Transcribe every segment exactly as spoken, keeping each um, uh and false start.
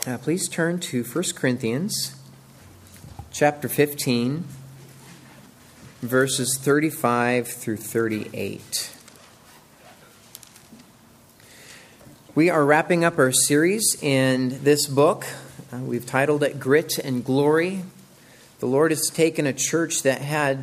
Uh, please turn to First Corinthians chapter fifteen, verses thirty-five through thirty-eight. We are wrapping up our series in this book. Uh, we've titled it Grit and Glory. The Lord has taken a church that had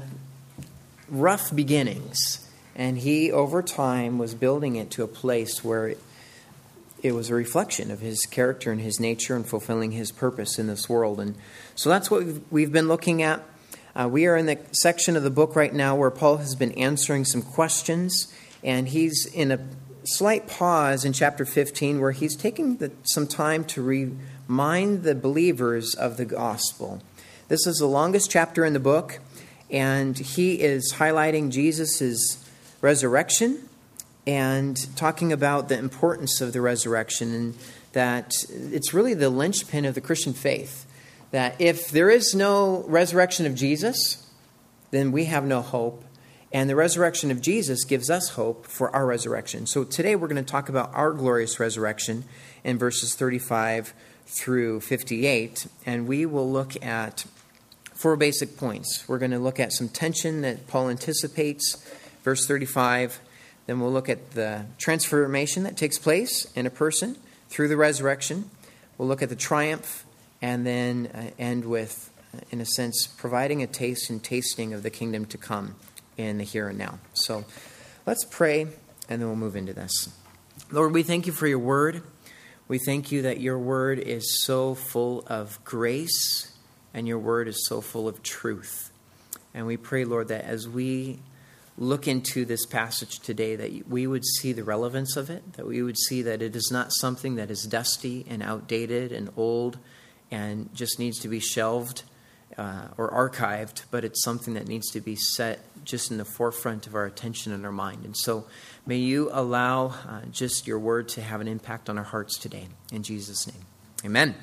rough beginnings, and He, over time, was building it to a place where it, it was a reflection of His character and His nature and fulfilling His purpose in this world. And so that's what we've, we've been looking at. Uh, we are in the section of the book right now where Paul has been answering some questions, and he's in a slight pause in chapter fifteen where he's taking the, some time to remind the believers of the gospel. This is the longest chapter in the book, and he is highlighting Jesus' resurrection and talking about the importance of the resurrection, and that it's really the linchpin of the Christian faith. That if there is no resurrection of Jesus, then we have no hope. And the resurrection of Jesus gives us hope for our resurrection. So today we're going to talk about our glorious resurrection in verses thirty-five through fifty-eight. And we will look at four basic points. We're going to look at some tension that Paul anticipates, verse thirty-five. Then we'll look at the transformation that takes place in a person through the resurrection. We'll look at the triumph, and then uh, end with, uh, in a sense, providing a taste and tasting of the kingdom to come in the here and now. So let's pray, and then we'll move into this. Lord, we thank you for your word. We thank you that your word is so full of grace, and your word is so full of truth. And we pray, Lord, that as we look into this passage today, that we would see the relevance of it, that we would see that it is not something that is dusty and outdated and old and just needs to be shelved uh, or archived, but it's something that needs to be set just in the forefront of our attention and our mind. And so may you allow uh, just your word to have an impact on our hearts today. In Jesus' name, amen.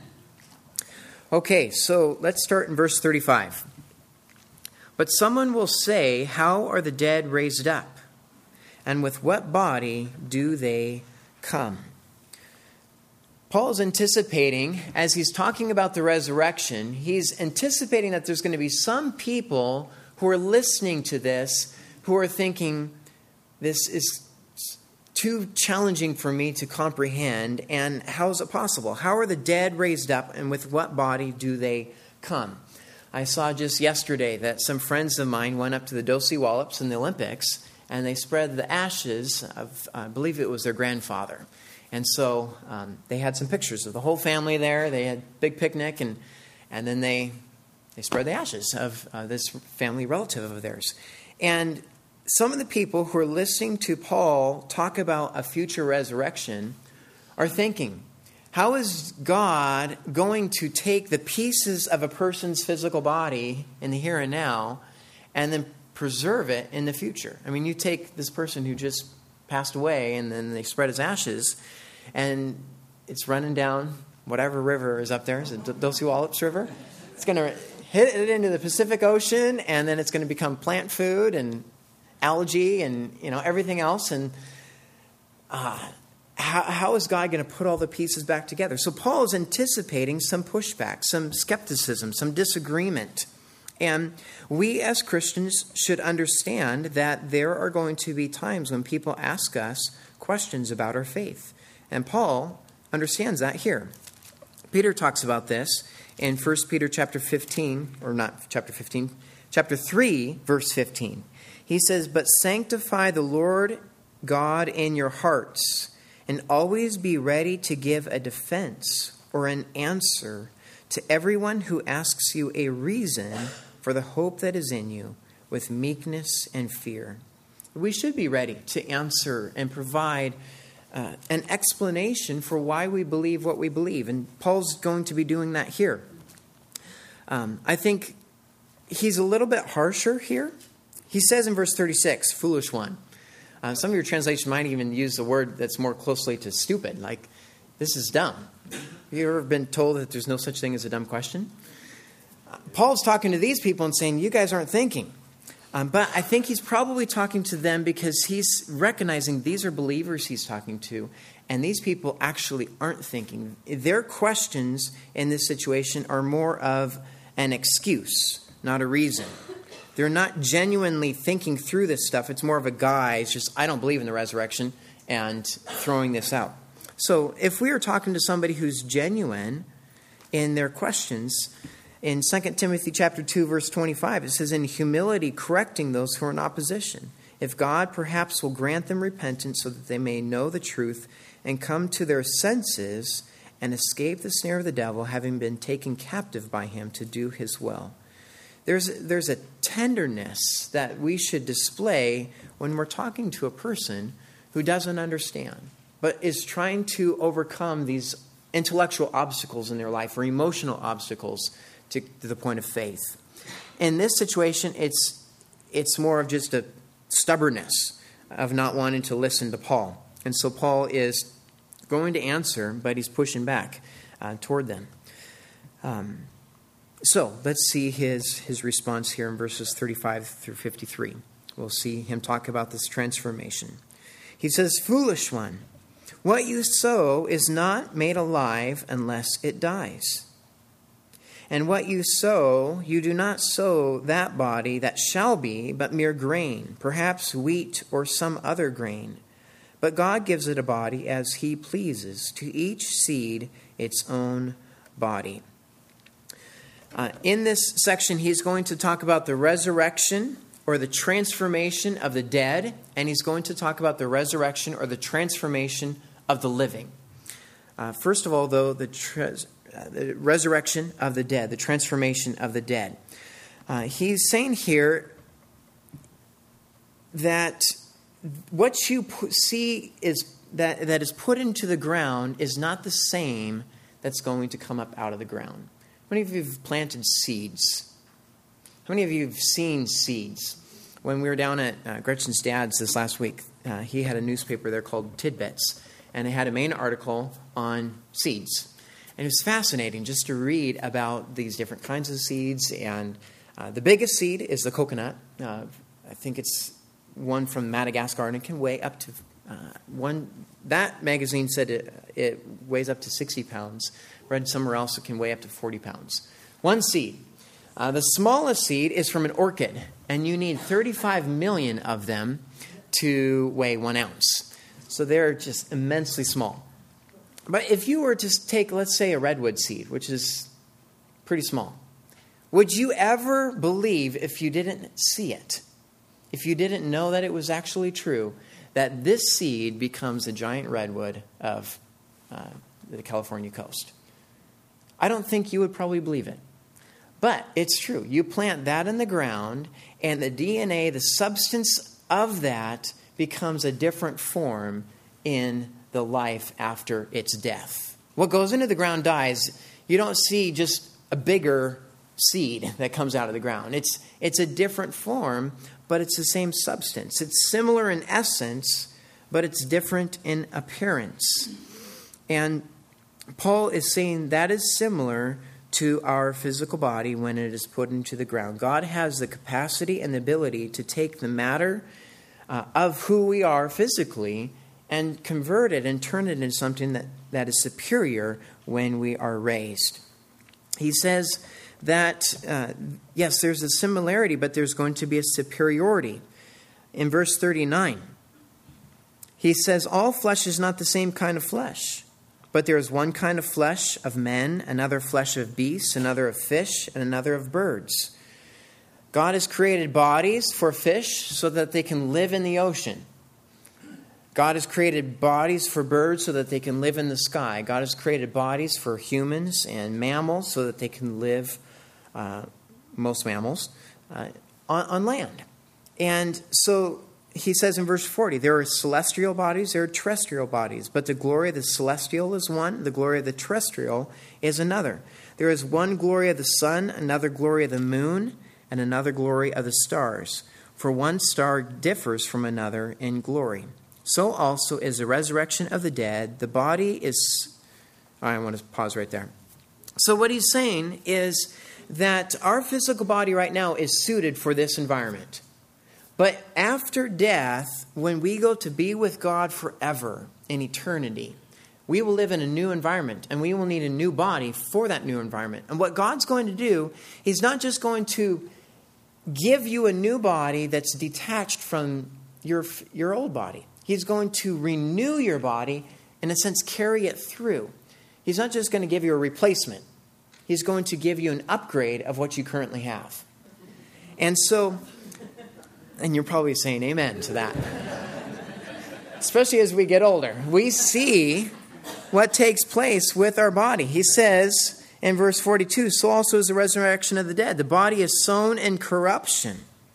Okay, so let's start in verse thirty-five. But someone will say, how are the dead raised up? And with what body do they come? Paul is anticipating, as he's talking about the resurrection, he's anticipating that there's going to be some people who are listening to this, who are thinking, this is too challenging for me to comprehend, and how is it possible? How are the dead raised up, and with what body do they come? I saw just yesterday that some friends of mine went up to the Dosey Wallops in the Olympics, and they spread the ashes of, I believe it was their grandfather. And so um, they had some pictures of the whole family there. They had a big picnic, and and then they they spread the ashes of uh, this family relative of theirs. And some of the people who are listening to Paul talk about a future resurrection are thinking, how is God going to take the pieces of a person's physical body in the here and now and then preserve it in the future? I mean, you take this person who just passed away and then they spread his ashes, and it's running down whatever river is up there. Is it Dosey Wallops River? It's going to hit it into the Pacific Ocean, and then it's going to become plant food and algae and, you know, everything else. And uh, how, how is God going to put all the pieces back together? So Paul is anticipating some pushback, some skepticism, some disagreement. And we as Christians should understand that there are going to be times when people ask us questions about our faith. And Paul understands that here. Peter talks about this in First Peter chapter fifteen, or not chapter fifteen, chapter three, verse fifteen. He says, but sanctify the Lord God in your hearts, and always be ready to give a defense or an answer to everyone who asks you a reason for the hope that is in you with meekness and fear. We should be ready to answer and provide uh, an explanation for why we believe what we believe. And Paul's going to be doing that here. Um, I think he's a little bit harsher here. He says in verse thirty-six, foolish one. Uh, some of your translations might even use a word that's more closely to stupid, like, this is dumb. Have you ever been told that there's no such thing as a dumb question? Uh, Paul's talking to these people and saying, you guys aren't thinking. Um, but I think he's probably talking to them because he's recognizing these are believers he's talking to, and these people actually aren't thinking. Their questions in this situation are more of an excuse, not a reason. They're not genuinely thinking through this stuff. It's more of a guise, just, I don't believe in the resurrection, and throwing this out. So if we are talking to somebody who's genuine in their questions, in Second Timothy chapter two, verse twenty-five, it says, in humility correcting those who are in opposition, if God perhaps will grant them repentance so that they may know the truth and come to their senses and escape the snare of the devil, having been taken captive by him to do his will. There's, there's a tenderness that we should display when we're talking to a person who doesn't understand, but is trying to overcome these intellectual obstacles in their life or emotional obstacles to, to the point of faith. In this situation, it's it's more of just a stubbornness of not wanting to listen to Paul. And so Paul is going to answer, but he's pushing back uh, toward them. Um, so let's see his, his response here in verses thirty-five through fifty-three. We'll see him talk about this transformation. He says, foolish one, what you sow is not made alive unless it dies. And what you sow, you do not sow that body that shall be, but mere grain, perhaps wheat or some other grain. But God gives it a body as he pleases, to each seed its own body. Uh, in this section, he's going to talk about the resurrection or the transformation of the dead, and he's going to talk about the resurrection or the transformation of the living. Uh, first of all, though, the tre- Uh, the resurrection of the dead, the transformation of the dead. Uh, he's saying here that what you pu- see is that that is put into the ground is not the same that's going to come up out of the ground. How many of you have planted seeds? How many of you have seen seeds? When we were down at uh, Gretchen's dad's this last week, uh, he had a newspaper there called Tidbits, and it had a main article on seeds. And it was fascinating just to read about these different kinds of seeds. And uh, the biggest seed is the coconut. Uh, I think it's one from Madagascar, and it can weigh up to uh, one. That magazine said it, it weighs up to sixty pounds. Read somewhere else it can weigh up to forty pounds. One seed. Uh, the smallest seed is from an orchid, and you need thirty-five million of them to weigh one ounce. So they're just immensely small. But if you were to take, let's say, a redwood seed, which is pretty small, would you ever believe, if you didn't see it, if you didn't know that it was actually true, that this seed becomes a giant redwood of uh, the California coast? I don't think you would probably believe it. But it's true. You plant that in the ground, and the D N A, the substance of that, becomes a different form in the life after its death. What goes into the ground dies. You don't see just a bigger seed that comes out of the ground. It's it's a different form, but it's the same substance. It's similar in essence, but it's different in appearance. And Paul is saying that is similar to our physical body when it is put into the ground. God has the capacity and the ability to take the matter uh, of who we are physically and convert it and turn it into something that, that is superior when we are raised. He says that, uh, yes, there's a similarity, but there's going to be a superiority. In verse thirty-nine, he says, all flesh is not the same kind of flesh, but there is one kind of flesh of men, another flesh of beasts, another of fish, and another of birds. God has created bodies for fish so that they can live in the ocean. God has created bodies for birds so that they can live in the sky. God has created bodies for humans and mammals so that they can live, uh, most mammals, uh, on, on land. And so he says in verse forty, there are celestial bodies, there are terrestrial bodies, but the glory of the celestial is one, the glory of the terrestrial is another. There is one glory of the sun, another glory of the moon, and another glory of the stars. For one star differs from another in glory. So also is the resurrection of the dead. The body is... I want to pause right there. So what he's saying is that our physical body right now is suited for this environment. But after death, when we go to be with God forever in eternity, we will live in a new environment, and we will need a new body for that new environment. And what God's going to do, He's not just going to give you a new body that's detached from your, your old body. He's going to renew your body, in a sense, carry it through. He's not just going to give you a replacement. He's going to give you an upgrade of what you currently have. And so, and you're probably saying amen to that. Especially as we get older. We see what takes place with our body. He says in verse forty-two, so also is the resurrection of the dead. The body is sown in corruption.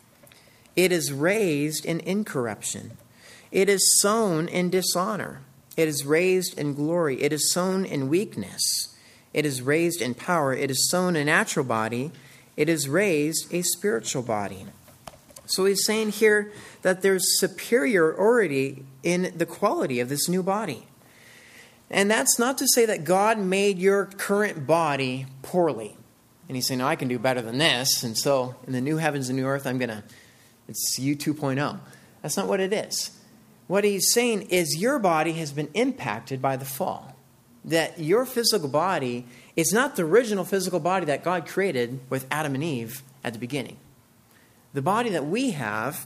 It is raised in incorruption. It is sown in dishonor. It is raised in glory. It is sown in weakness. It is raised in power. It is sown a natural body. It is raised a spiritual body. So he's saying here that there's superiority in the quality of this new body. And that's not to say that God made your current body poorly. And he's saying, no, I can do better than this. And so in the new heavens and new earth, I'm going to, it's you two point oh. That's not what it is. What he's saying is your body has been impacted by the fall. That your physical body is not the original physical body that God created with Adam and Eve at the beginning. The body that we have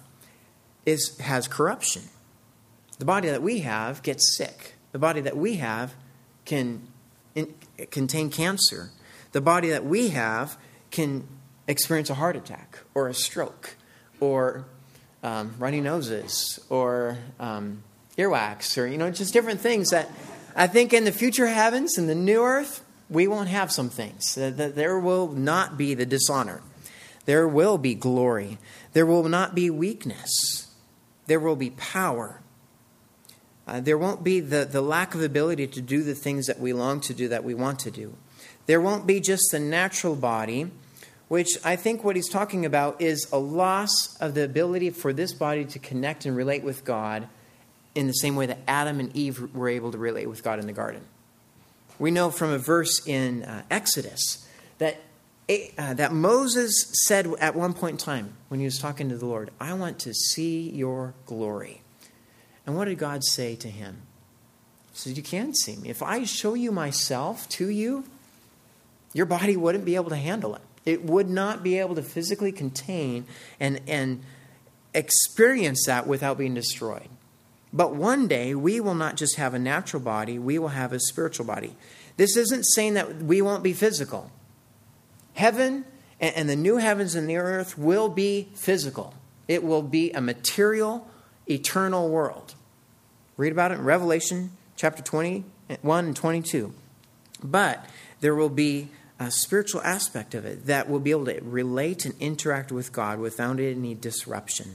is has corruption. The body that we have gets sick. The body that we have can in, contain cancer. The body that we have can experience a heart attack or a stroke or um, runny noses or um, earwax or, you know, just different things that I think in the future heavens and the new earth, we won't have some things. That there will not be the dishonor. There will be glory. There will not be weakness. There will be power. Uh, there won't be the, the lack of ability to do the things that we long to do, that we want to do. There won't be just the natural body, which I think what he's talking about is a loss of the ability for this body to connect and relate with God in the same way that Adam and Eve were able to relate with God in the garden. We know from a verse in uh, Exodus that, uh, that Moses said at one point in time when he was talking to the Lord, I want to see your glory. And what did God say to him? He said, you can see me. If I show you myself to you, your body wouldn't be able to handle it. It would not be able to physically contain and, and experience that without being destroyed. But one day, we will not just have a natural body, we will have a spiritual body. This isn't saying that we won't be physical. Heaven and, and the new heavens and the earth will be physical. It will be a material, eternal world. Read about it in Revelation chapter twenty-one and twenty-two. But there will be a spiritual aspect of it that will be able to relate and interact with God without any disruption.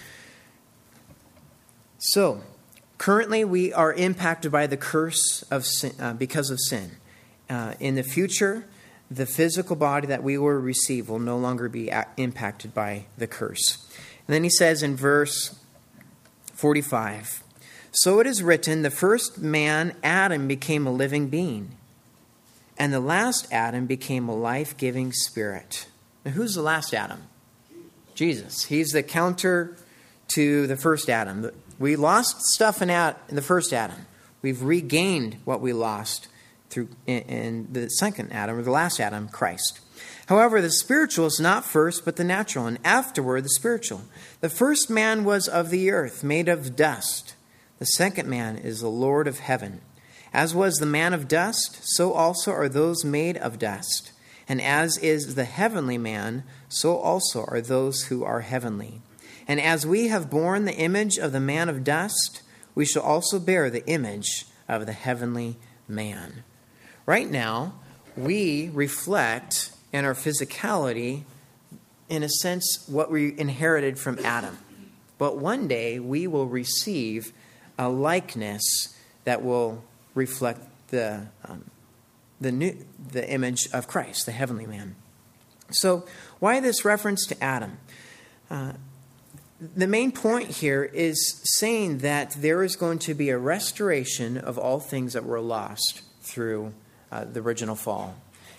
So, currently we are impacted by the curse of sin, uh, because of sin. Uh, in the future, the physical body that we will receive will no longer be a- impacted by the curse. And then he says in verse forty-five, so it is written, the first man, Adam, became a living being, and the last Adam became a life-giving spirit. Now, who's the last Adam? Jesus. He's the counter to the first Adam. We lost stuff in, Ad, in the first Adam. We've regained what we lost through in, in the second Adam, or the last Adam, Christ. However, the spiritual is not first, but the natural, and afterward the spiritual. The first man was of the earth, made of dust. The second man is the Lord of heaven. As was the man of dust, so also are those made of dust. And as is the heavenly man, so also are those who are heavenly. And as we have borne the image of the man of dust, we shall also bear the image of the heavenly man. Right now, we reflect in our physicality, in a sense, what we inherited from Adam. But one day, we will receive a likeness that will reflect the um, the new the image of Christ, the heavenly man. So, why this reference to Adam? Uh, the main point here is saying that there is going to be a restoration of all things that were lost through uh, the original fall.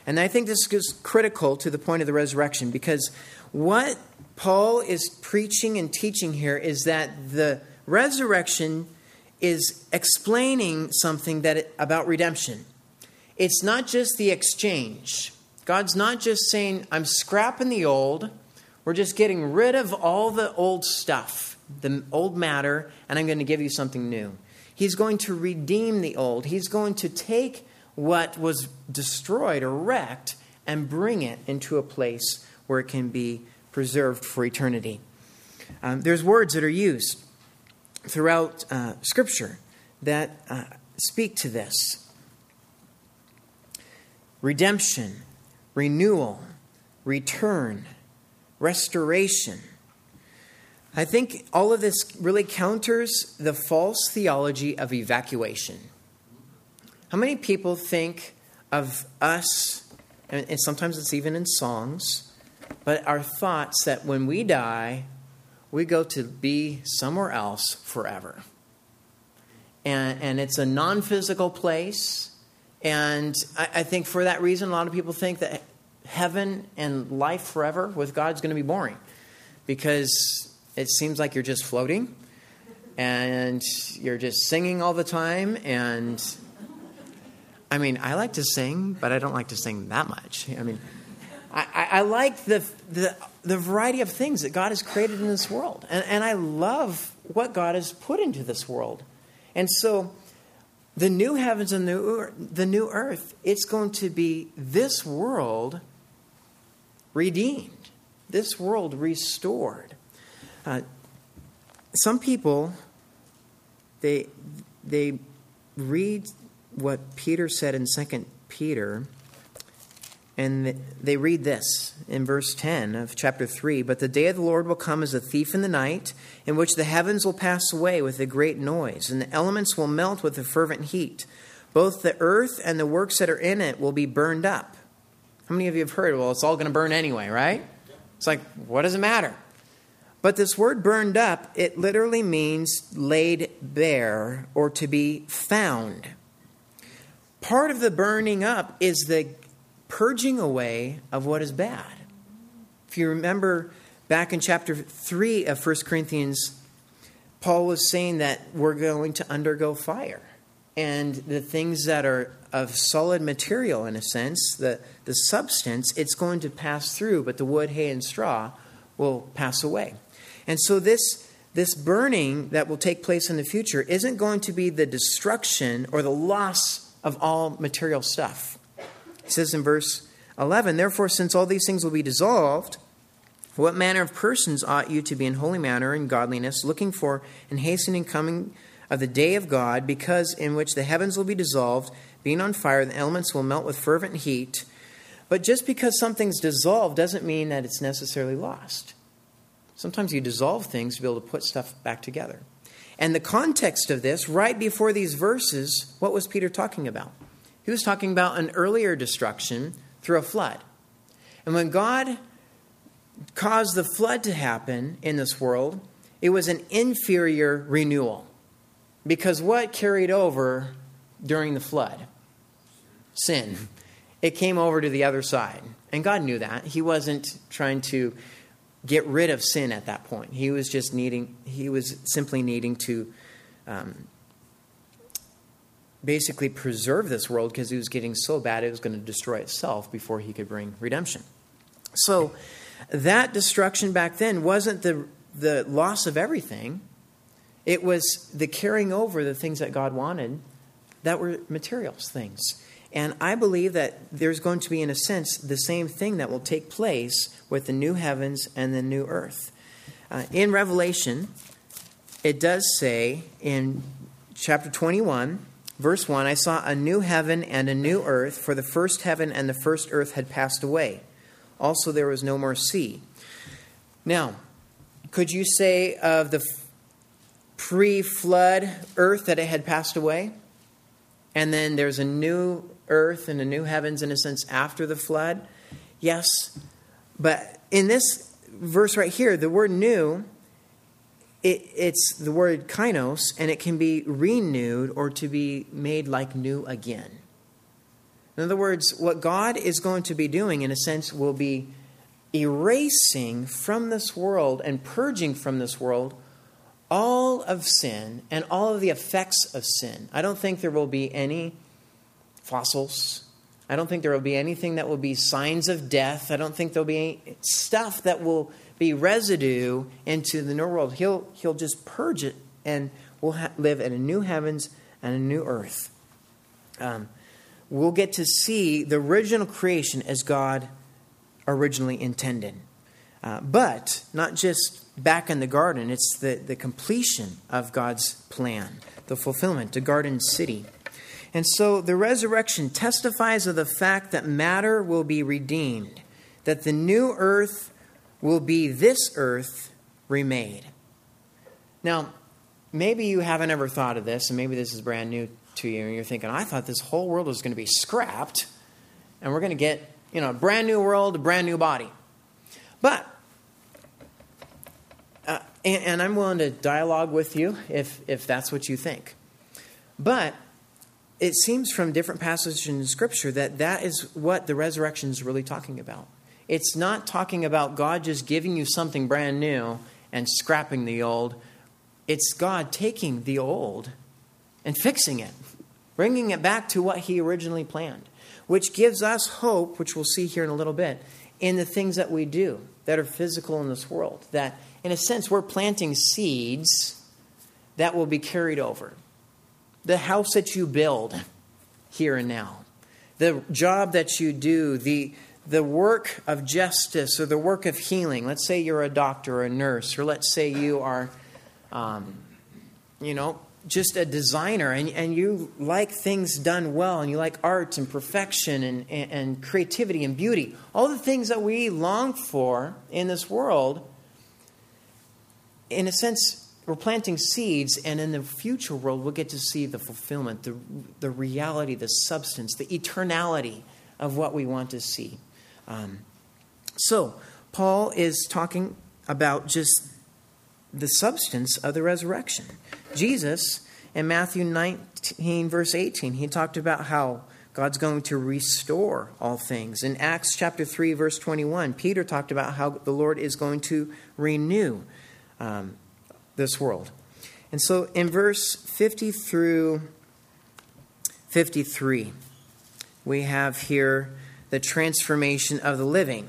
And I think this is critical to the point of the resurrection, because what Paul is preaching and teaching here is that the resurrection is explaining something that it, about redemption. It's not just the exchange. God's not just saying, I'm scrapping the old. We're just getting rid of all the old stuff, the old matter, and I'm going to give you something new. He's going to redeem the old. He's going to take what was destroyed or wrecked and bring it into a place where it can be preserved for eternity. Um, there's words that are used throughout uh, Scripture that uh, speak to this. Redemption, renewal, return, restoration. I think all of this really counters the false theology of evacuation. How many people think of us, and sometimes it's even in songs, but our thoughts that when we die, we go to be somewhere else forever. And, and it's a non-physical place. And I, I think for that reason, a lot of people think that heaven and life forever with God is going to be boring. Because it seems like you're just floating. And you're just singing all the time. And I mean, I like to sing, but I don't like to sing that much. I mean, I, I, I like the the... the variety of things that God has created in this world. And, and I love what God has put into this world. And so the new heavens and the, the new earth, it's going to be this world redeemed, this world restored. Uh, some people, they, they read what Peter said in Second Peter, and they read this in verse ten of chapter three. But the day of the Lord will come as a thief in the night, in which the heavens will pass away with a great noise, and the elements will melt with a fervent heat. Both the earth and the works that are in it will be burned up. How many of you have heard, well, it's all going to burn anyway, right? It's like, what does it matter? But this word burned up, it literally means laid bare or to be found. Part of the burning up is the purging away of what is bad. If you remember back in chapter three of First Corinthians, Paul was saying that we're going to undergo fire. And the things that are of solid material, in a sense, the, the substance, it's going to pass through, but the wood, hay, and straw will pass away. And so this, this burning that will take place in the future isn't going to be the destruction or the loss of all material stuff. He says in verse eleven, therefore, since all these things will be dissolved, what manner of persons ought you to be in holy manner and godliness, looking for and hastening coming of the day of God, because in which the heavens will be dissolved, being on fire, the elements will melt with fervent heat. But just because something's dissolved doesn't mean that it's necessarily lost. Sometimes you dissolve things to be able to put stuff back together. And the context of this, right before these verses, what was Peter talking about? He was talking about an earlier destruction through a flood. And when God caused the flood to happen in this world, it was an inferior renewal. Because what carried over during the flood? Sin. It came over to the other side. And God knew that. He wasn't trying to get rid of sin at that point. He was just needing, he was simply needing to um, basically preserve this world because it was getting so bad it was going to destroy itself before he could bring redemption. So that destruction back then wasn't the the loss of everything. It was the carrying over the things that God wanted that were materials things. And I believe that there's going to be, in a sense, the same thing that will take place with the new heavens and the new earth. Uh, in Revelation, it does say in chapter twenty-one, verse one, I saw a new heaven and a new earth, for the first heaven and the first earth had passed away. Also there was no more sea. Now, could you say of the pre-flood earth that it had passed away? And then there's a new earth and a new heavens, in a sense, after the flood? Yes. But in this verse right here, the word new, it, it's the word kainos, and it can be renewed or to be made like new again. In other words, what God is going to be doing, in a sense, will be erasing from this world and purging from this world all of sin and all of the effects of sin. I don't think there will be any fossils. I don't think there will be anything that will be signs of death. I don't think there'll be any stuff that will be residue into the new world. He'll, he'll just purge it, and we'll ha- live in a new heavens and a new earth. Um, we'll get to see the original creation as God originally intended. Uh, but not just back in the garden, it's the, the completion of God's plan, the fulfillment, the garden city. And so the resurrection testifies of the fact that matter will be redeemed, that the new earth will be this earth remade. Now, maybe you haven't ever thought of this, and maybe this is brand new to you, and you're thinking, I thought this whole world was going to be scrapped, and we're going to get, you know, a brand new world, a brand new body. But, uh, and, and I'm willing to dialogue with you if, if that's what you think. But it seems from different passages in Scripture that that is what the resurrection is really talking about. It's not talking about God just giving you something brand new and scrapping the old. It's God taking the old and fixing it, bringing it back to what He originally planned, which gives us hope, which we'll see here in a little bit, in the things that we do that are physical in this world. That, in a sense, we're planting seeds that will be carried over. The house that you build here and now, the job that you do, the the work of justice or the work of healing. Let's say you're a doctor or a nurse, or let's say you are, um, you know, just a designer, and, and you like things done well, and you like art and perfection and, and, and creativity and beauty. All the things that we long for in this world, in a sense, we're planting seeds, and in the future world, we'll get to see the fulfillment, the, the reality, the substance, the eternality of what we want to see. Um, so, Paul is talking about just the substance of the resurrection. Jesus, in Matthew nineteen, verse eighteen, he talked about how God's going to restore all things. In Acts chapter three, verse twenty-one, Peter talked about how the Lord is going to renew um, this world. And so in verse fifty through fifty-three, we have here the transformation of the living.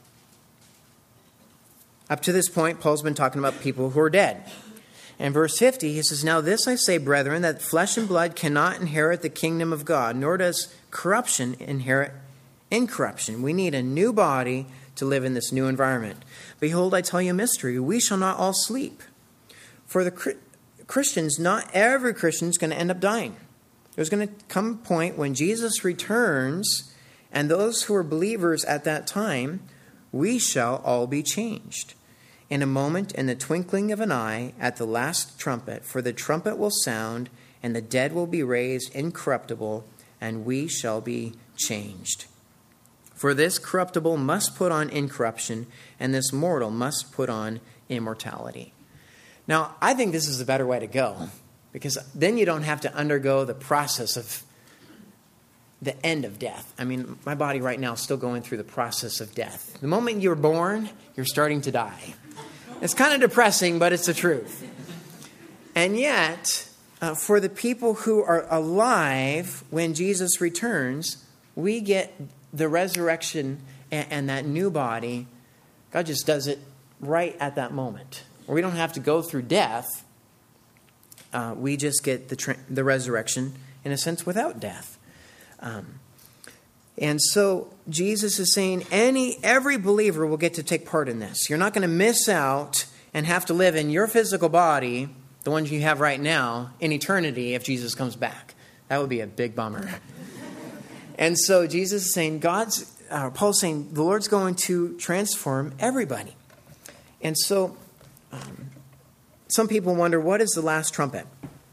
Up to this point, Paul's been talking about people who are dead. In verse fifty, he says, "Now this I say, brethren, that flesh and blood cannot inherit the kingdom of God, nor does corruption inherit incorruption." We need a new body to live in this new environment. "Behold, I tell you a mystery. We shall not all sleep. For the Christians, not every Christian is going to end up dying. There's going to come a point when Jesus returns, and those who are believers at that time, we shall all be changed. In a moment, in the twinkling of an eye, at the last trumpet, for the trumpet will sound, and the dead will be raised incorruptible, and we shall be changed. For this corruptible must put on incorruption, and this mortal must put on immortality." Now, I think this is a better way to go, because then you don't have to undergo the process of the end of death. I mean, my body right now is still going through the process of death. The moment you're born, you're starting to die. It's kind of depressing, but it's the truth. And yet, uh, for the people who are alive when Jesus returns, we get the resurrection and, and that new body. God just does it right at that moment. We don't have to go through death. Uh, we just get the tra- the resurrection, in a sense, without death. Um, and so Jesus is saying any every believer will get to take part in this. You're not going to miss out and have to live in your physical body, the ones you have right now, in eternity if Jesus comes back. That would be a big bummer. And so Jesus is saying, God's, uh, Paul's saying, the Lord's going to transform everybody. And so um, some people wonder, what is the last trumpet?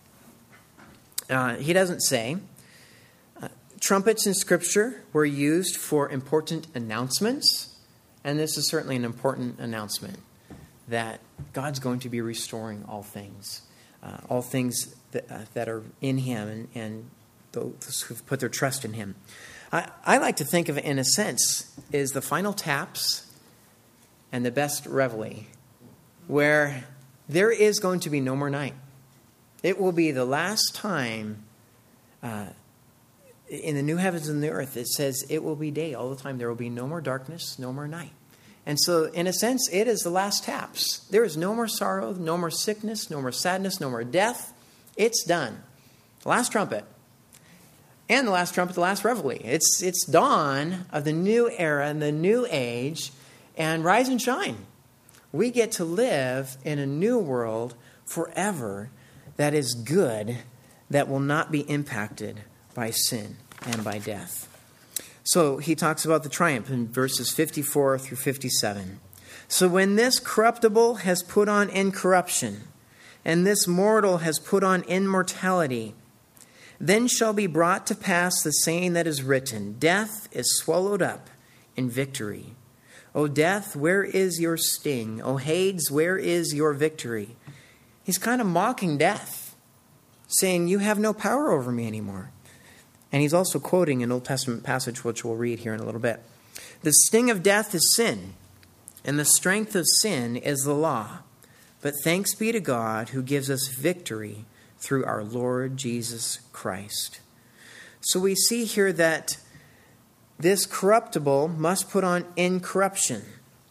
Uh, he doesn't say. Trumpets in Scripture were used for important announcements, and this is certainly an important announcement, that God's going to be restoring all things, uh, all things that, uh, that are in Him, and, and those who've put their trust in Him. I, I like to think of it in a sense is the final taps and the best reveille, where there is going to be no more night. It will be the last time uh, in the new heavens and the earth. It says it will be day all the time. There will be no more darkness, no more night. And so, in a sense, it is the last taps. There is no more sorrow, no more sickness, no more sadness, no more death. It's done. The last trumpet. And the last trumpet, the last reveille. It's, it's dawn of the new era and the new age. And rise and shine. We get to live in a new world forever that is good, that will not be impacted by sin and by death. So he talks about the triumph in verses fifty-four through fifty-seven. So when this corruptible has put on incorruption, and this mortal has put on immortality, then shall be brought to pass the saying that is written, death is swallowed up in victory. O death, where is your sting? O Hades, where is your victory? He's kind of mocking death, saying, you have no power over me anymore. And he's also quoting an Old Testament passage, which we'll read here in a little bit. The sting of death is sin, and the strength of sin is the law. But thanks be to God who gives us victory through our Lord Jesus Christ. So we see here that this corruptible must put on incorruption.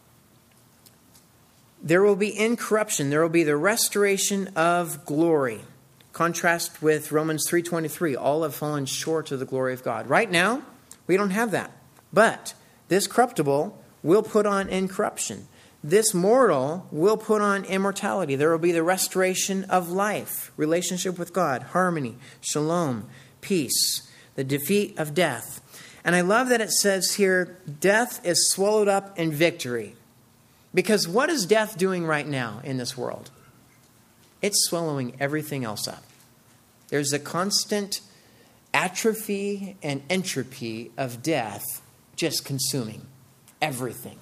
There will be incorruption. There will be the restoration of glory. Contrast with Romans three twenty-three. All have fallen short of the glory of God. Right now, we don't have that. But this corruptible will put on incorruption. This mortal will put on immortality. There will be the restoration of life, relationship with God, harmony, shalom, peace, the defeat of death. And I love that it says here, death is swallowed up in victory. Because what is death doing right now in this world? It's swallowing everything else up. There's a constant atrophy and entropy of death just consuming everything.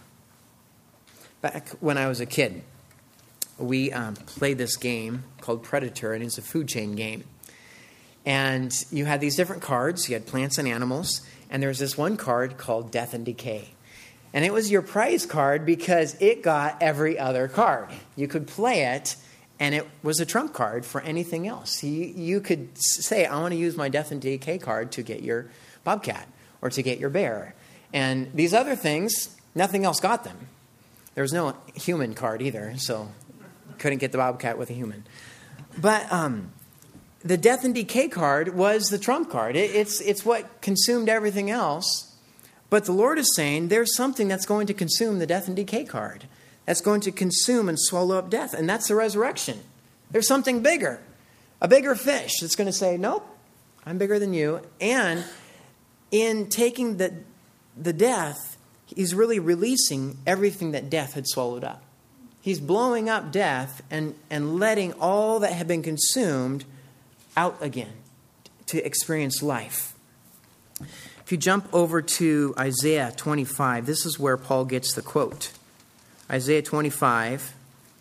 Back when I was a kid, we um, played this game called Predator, and it's a food chain game. And you had these different cards. You had plants and animals. And there was this one card called Death and Decay. And it was your prize card because it got every other card. You could play it, and it was a trump card for anything else. You, you could say, I want to use my Death and Decay card to get your bobcat or to get your bear. And these other things, nothing else got them. There was no human card either, so couldn't get the bobcat with a human. But um, the Death and Decay card was the trump card. It, it's, it's what consumed everything else. But the Lord is saying there's something that's going to consume the Death and Decay card. That's going to consume and swallow up death. And that's the resurrection. There's something bigger. A bigger fish that's going to say, nope, I'm bigger than you. And in taking the, the death, he's really releasing everything that death had swallowed up. He's blowing up death and, and letting all that had been consumed out again to experience life. If you jump over to Isaiah twenty-five, this is where Paul gets the quote. Isaiah twenty-five,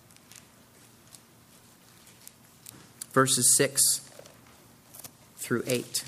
verses six through eight.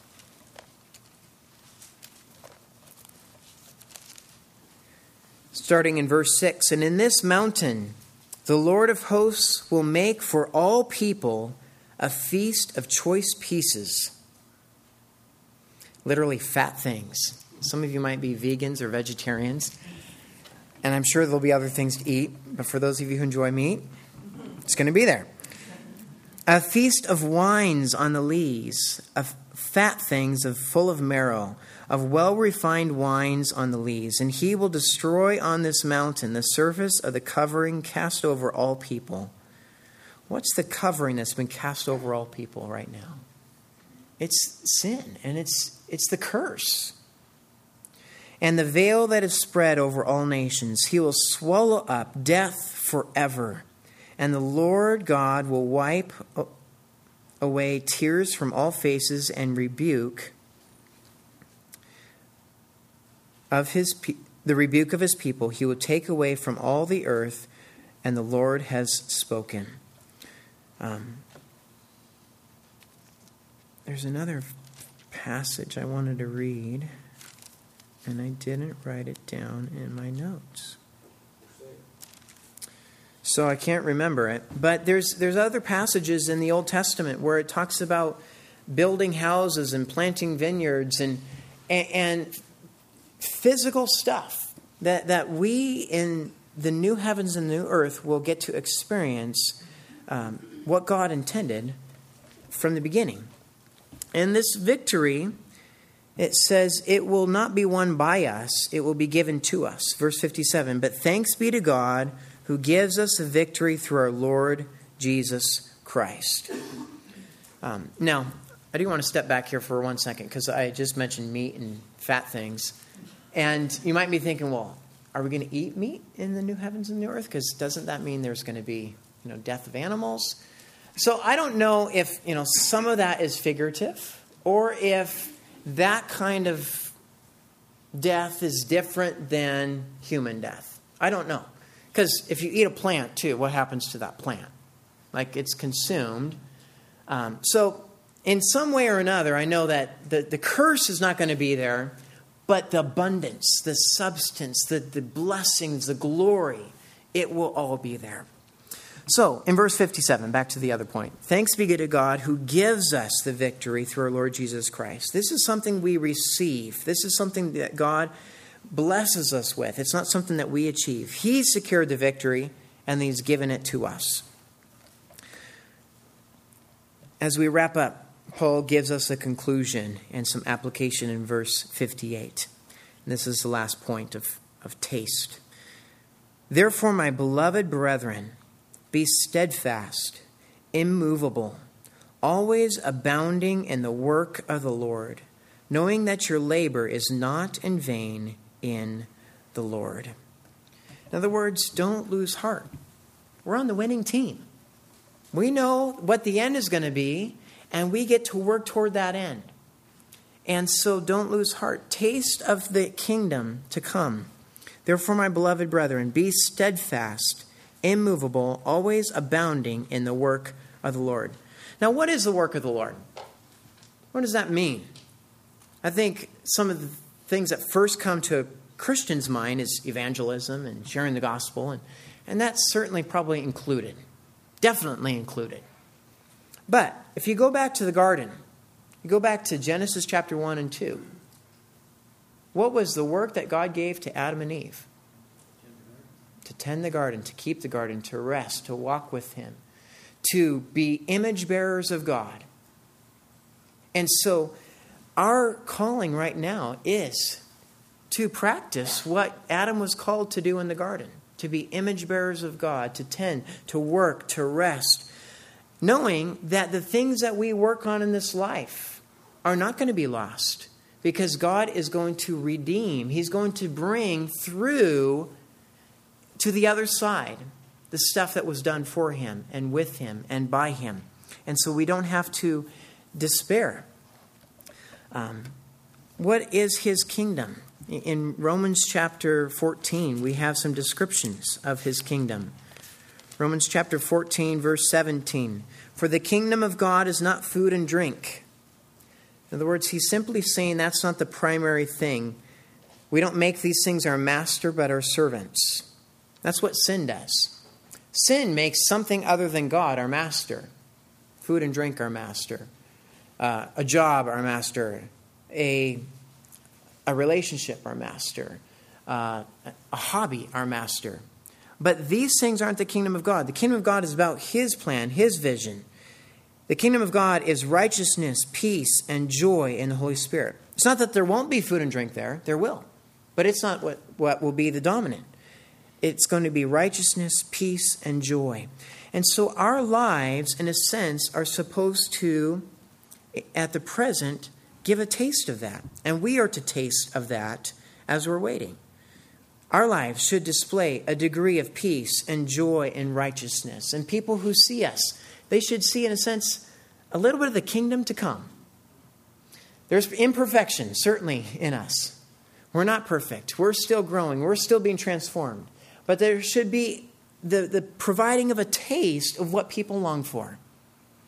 Starting in verse six, and in this mountain the Lord of hosts will make for all people a feast of choice pieces. Literally fat things. Some of you might be vegans or vegetarians. And I'm sure there'll be other things to eat. But for those of you who enjoy meat, it's going to be there. A feast of wines on the lees, of fat things of full of marrow, of well-refined wines on the lees. And he will destroy on this mountain the surface of the covering cast over all people. What's the covering that's been cast over all people right now? It's sin, and it's it's the curse. And the veil that is spread over all nations, he will swallow up death forever. And the Lord God will wipe away tears from all faces and rebuke of his pe- the rebuke of his people. He will take away from all the earth, and the Lord has spoken. Um, there's another passage I wanted to read. And I didn't write it down in my notes. So I can't remember it. But there's there's other passages in the Old Testament where it talks about building houses and planting vineyards and and, and physical stuff that, that we in the new heavens and new earth will get to experience um, what God intended from the beginning. And this victory, it says, it will not be won by us, it will be given to us. Verse fifty-seven, but thanks be to God who gives us a victory through our Lord Jesus Christ. Um, now, I do want to step back here for one second because I just mentioned meat and fat things. And you might be thinking, well, are we going to eat meat in the new heavens and new earth? Because doesn't that mean there's going to be, you know, death of animals? So I don't know if, you know, some of that is figurative or if that kind of death is different than human death. I don't know. Because if you eat a plant, too, what happens to that plant? Like, it's consumed. Um, so, in some way or another, I know that the, the curse is not going to be there, but the abundance, the substance, the, the blessings, the glory, it will all be there. So, in verse fifty-seven, back to the other point. Thanks be to God who gives us the victory through our Lord Jesus Christ. This is something we receive. This is something that God blesses us with. It's not something that we achieve. He secured the victory, and He's given it to us. As we wrap up, Paul gives us a conclusion and some application in verse fifty-eight. And this is the last point of, of taste. Therefore, my beloved brethren, be steadfast, immovable, always abounding in the work of the Lord, knowing that your labor is not in vain in the Lord. In other words, don't lose heart. We're on the winning team. We know what the end is going to be, and we get to work toward that end. And so don't lose heart. Taste of the kingdom to come. Therefore, my beloved brethren, be steadfast, immovable, always abounding in the work of the Lord. Now, what is the work of the Lord? What does that mean? I think some of the things that first come to a Christian's mind is evangelism and sharing the gospel, and, and that's certainly probably included, definitely included. But if you go back to the garden, you go back to Genesis chapter one and two, what was the work that God gave to Adam and Eve? To tend the garden, to keep the garden, to rest, to walk with Him, to be image bearers of God. And so our calling right now is to practice what Adam was called to do in the garden, to be image bearers of God, to tend, to work, to rest, knowing that the things that we work on in this life are not going to be lost because God is going to redeem. He's going to bring through to the other side the stuff that was done for Him and with Him and by Him. And so we don't have to despair. Um, what is His kingdom? In Romans chapter fourteen, we have some descriptions of His kingdom. Romans chapter fourteen, verse seventeen. For the kingdom of God is not food and drink. In other words, he's simply saying that's not the primary thing. We don't make these things our master, but our servants. That's what sin does. Sin makes something other than God our master. Food and drink our master. Uh, a job our master. A, a relationship our master. Uh, a hobby our master. But these things aren't the kingdom of God. The kingdom of God is about His plan, His vision. The kingdom of God is righteousness, peace, and joy in the Holy Spirit. It's not that there won't be food and drink there. There will. But it's not what, what will be the dominant. It's going to be righteousness, peace, and joy. And so our lives, in a sense, are supposed to, at the present, give a taste of that. And we are to taste of that as we're waiting. Our lives should display a degree of peace and joy and righteousness. And people who see us, they should see, in a sense, a little bit of the kingdom to come. There's imperfection, certainly, in us. We're not perfect. We're still growing. We're still being transformed. But there should be the, the providing of a taste of what people long for.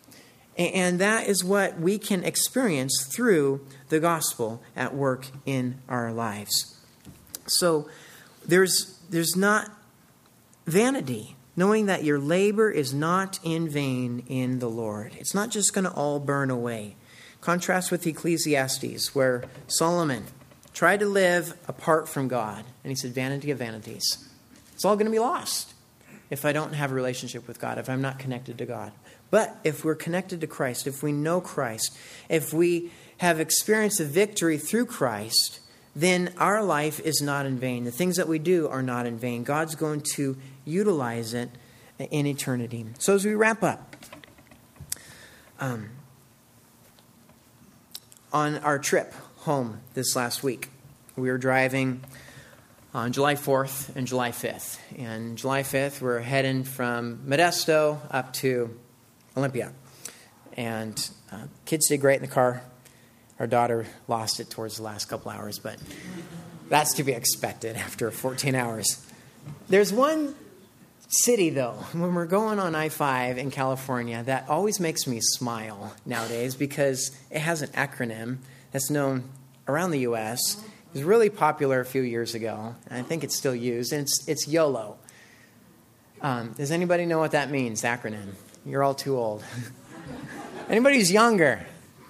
And that is what we can experience through the gospel at work in our lives. So there's there's not vanity, knowing that your labor is not in vain in the Lord. It's not just going to all burn away. Contrast with Ecclesiastes, where Solomon tried to live apart from God. And he said, vanity of vanities. It's all going to be lost if I don't have a relationship with God, if I'm not connected to God. But if we're connected to Christ, if we know Christ, if we have experienced a victory through Christ, then our life is not in vain. The things that we do are not in vain. God's going to utilize it in eternity. So as we wrap up, um, on our trip home this last week, we were driving on July fourth and July fifth. And July fifth, we're heading from Modesto up to Olympia. And uh, kids did great in the car. Our daughter lost it towards the last couple hours, but that's to be expected after fourteen hours. There's one city, though, when we're going on I five in California, that always makes me smile nowadays because it has an acronym that's known around the U S. It was really popular a few years ago, and I think it's still used, and it's, it's YOLO. Um, does anybody know what that means, the acronym? You're all too old. Anybody who's younger?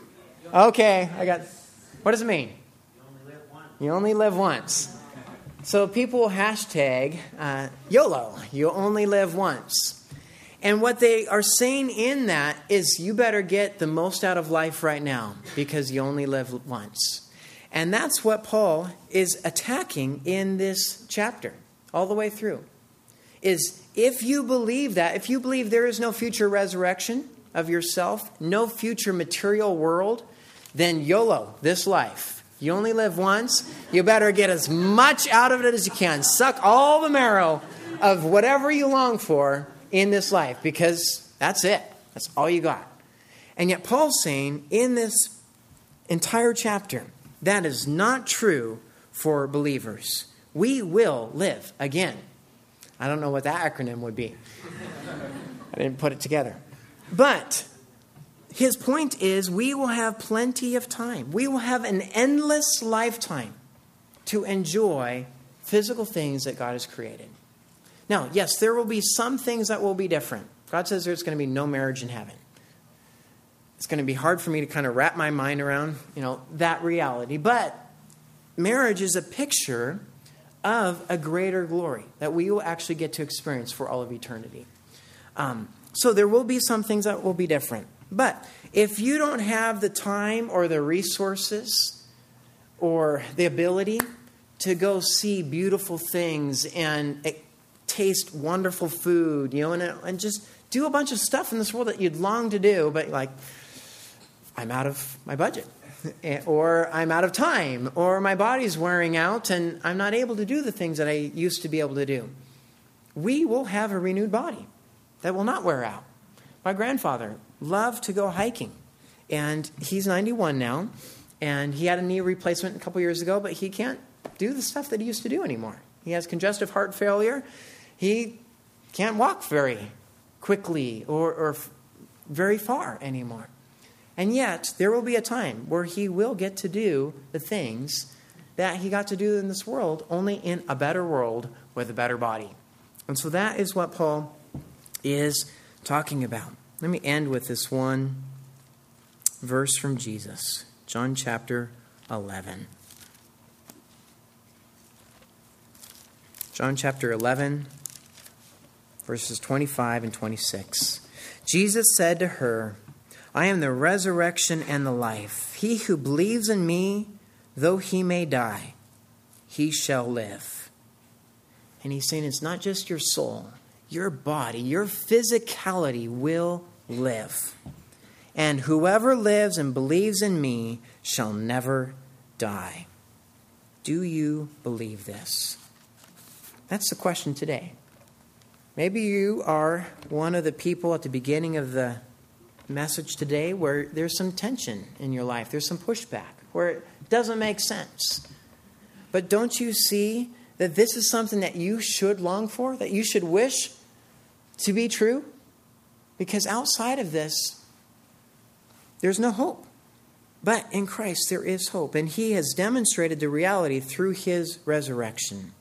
Okay, I got... What does it mean? You only live once. You only live once. So people hashtag uh, YOLO. You only live once. And what they are saying in that is you better get the most out of life right now because you only live once. And that's what Paul is attacking in this chapter all the way through. Is if you believe that, if you believe there is no future resurrection of yourself, no future material world, then YOLO, this life. You only live once. You better get as much out of it as you can. Suck all the marrow of whatever you long for in this life because that's it. That's all you got. And yet Paul's saying in this entire chapter, that is not true for believers. We will live again. I don't know what that acronym would be. I didn't put it together. But his point is we will have plenty of time. We will have an endless lifetime to enjoy physical things that God has created. Now, yes, there will be some things that will be different. God says there's going to be no marriage in heaven. It's going to be hard for me to kind of wrap my mind around, you know, that reality. But marriage is a picture of a greater glory that we will actually get to experience for all of eternity. Um, so there will be some things that will be different. But if you don't have the time or the resources or the ability to go see beautiful things and taste wonderful food, you know, and, and just do a bunch of stuff in this world that you'd long to do, but like, I'm out of my budget, or I'm out of time, or my body's wearing out and I'm not able to do the things that I used to be able to do. We will have a renewed body that will not wear out. My grandfather loved to go hiking, and he's ninety-one now, and he had a knee replacement a couple years ago, but he can't do the stuff that he used to do anymore. He has congestive heart failure. He can't walk very quickly or, or very far anymore. And yet, there will be a time where he will get to do the things that he got to do in this world, only in a better world with a better body. And so that is what Paul is talking about. Let me end with this one verse from Jesus, John chapter eleven. John chapter eleven, verses twenty-five and twenty-six. Jesus said to her, I am the resurrection and the life. He who believes in me, though he may die, he shall live. And he's saying it's not just your soul, your body, your physicality will live. And whoever lives and believes in me shall never die. Do you believe this? That's the question today. Maybe you are one of the people at the beginning of the message today where there's some tension in your life. There's some pushback where it doesn't make sense. But don't you see that this is something that you should long for, that you should wish to be true? Because outside of this, there's no hope. But in Christ, there is hope. And he has demonstrated the reality through his resurrection.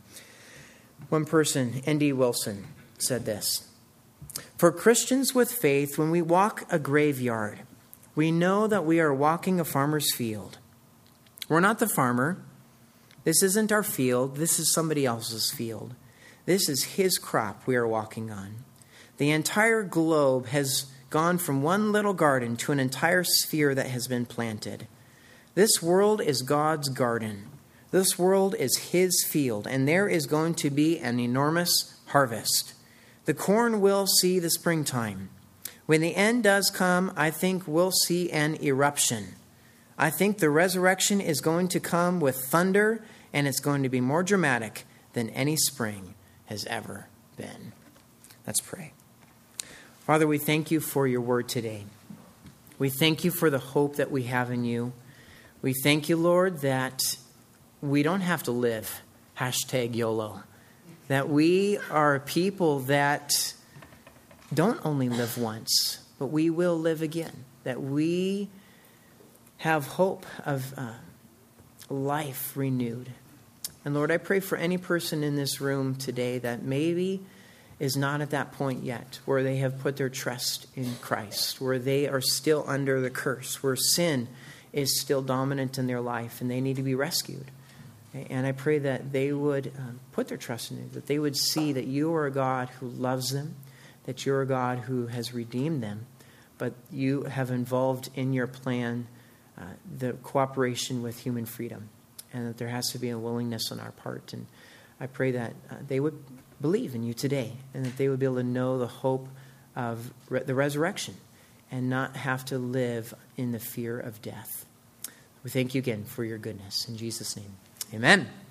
One person, N D Wilson, said this: "For Christians with faith, when we walk a graveyard, we know that we are walking a farmer's field. We're not the farmer. This isn't our field. This is somebody else's field. This is his crop we are walking on. The entire globe has gone from one little garden to an entire sphere that has been planted. This world is God's garden. This world is his field, and there is going to be an enormous harvest. The corn will see the springtime. When the end does come, I think we'll see an eruption. I think the resurrection is going to come with thunder, and it's going to be more dramatic than any spring has ever been." Let's pray. Father, we thank you for your word today. We thank you for the hope that we have in you. We thank you, Lord, that we don't have to live hashtag YOLO. That we are a people that don't only live once, but we will live again. That we have hope of uh, life renewed. And Lord, I pray for any person in this room today that maybe is not at that point yet, where they have put their trust in Christ, where they are still under the curse, where sin is still dominant in their life and they need to be rescued. And I pray that they would um, put their trust in you, that they would see that you are a God who loves them, that you're a God who has redeemed them, but you have involved in your plan uh, the cooperation with human freedom, and that there has to be a willingness on our part. And I pray that uh, they would believe in you today, and that they would be able to know the hope of re- the resurrection and not have to live in the fear of death. We thank you again for your goodness. In Jesus' name, amen.